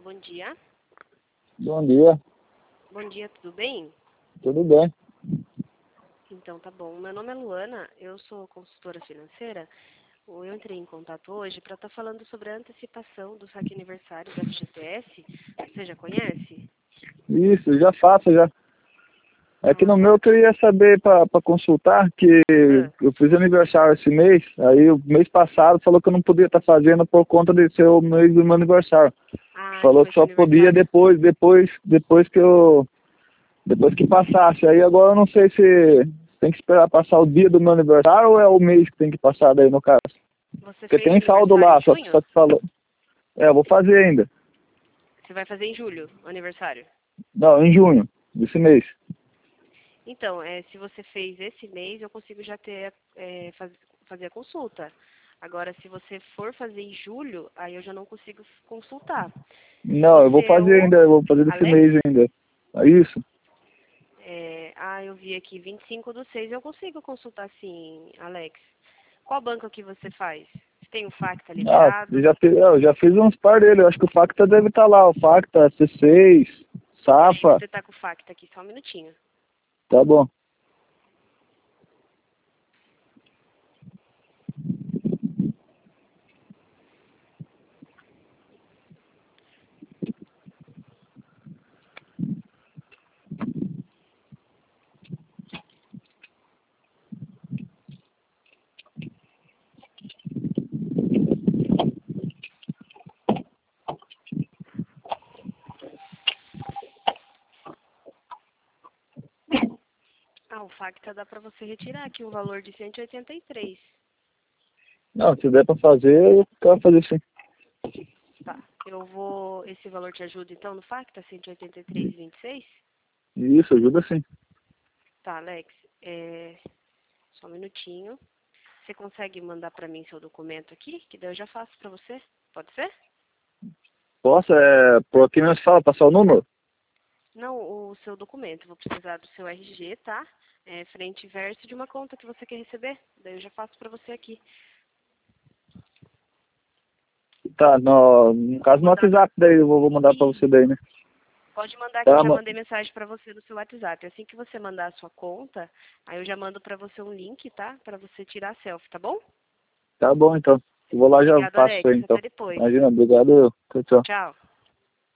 bom dia. Bom dia, Bom dia, tudo bem? tudo bem? Então, tá bom. Meu nome é Luana, eu sou consultora financeira. Eu entrei em contato hoje para estar falando sobre a antecipação do saque aniversário do FGTS. Você já conhece? Isso, já faço, já. É que no Ah, meu eu queria saber para consultar que ah, eu fiz aniversário esse mês, aí o mês passado falou que eu não podia estar fazendo por conta de ser o mês do meu aniversário. que Falou foi que seu só podia aniversário. depois que passasse. Aí agora eu não sei se tem que esperar passar o dia do meu aniversário ou é o mês que tem que passar daí no caso. Você Porque fez tem saldo aniversário em lá, junho? só que falou. É, eu vou fazer ainda. Você vai fazer em julho o aniversário? Não, em junho, desse mês. Então, se você fez esse mês, eu consigo já ter, fazer a consulta. Agora, se você for fazer em julho, aí eu já não consigo consultar. Não, eu Você vou é fazer o ainda, eu vou fazer desse Alex? mês ainda. É isso? Eu vi aqui 25/6. Eu consigo consultar sim, Alex. Qual banco que você faz? Você tem o Facta Ah, liberado? eu já fiz uns par dele, eu acho que o Facta deve estar lá, o Facta, C6, Peraí, Safra, você tá com o Facta aqui, só um minutinho. tá bom. O Facta dá pra você retirar aqui um valor de 183. Não, se der pra fazer, eu quero fazer sim. Tá. Esse valor te ajuda então no Facta, 183,26? Isso, ajuda sim. Tá, Alex. Só um minutinho. Você consegue mandar pra mim seu documento aqui? Que daí eu já faço pra você. Pode ser? Posso, por aqui mesmo fala, passar o número? Não, o seu documento. Vou precisar do seu RG, tá? Frente e verso de uma conta que você quer receber. Daí eu já faço pra você aqui. Tá, no Vou caso no mandar. WhatsApp daí, eu vou mandar pra você daí, né? Pode mandar que eu Tá, já mandei mensagem pra você no seu WhatsApp. Assim que você mandar a sua conta, aí eu já mando pra você um link, tá? Pra você tirar a selfie, tá bom? tá bom então. Eu vou lá e já Obrigado, faço isso Alex. aí então. Até depois. Imagina, obrigado. Tchau, tchau. Tchau.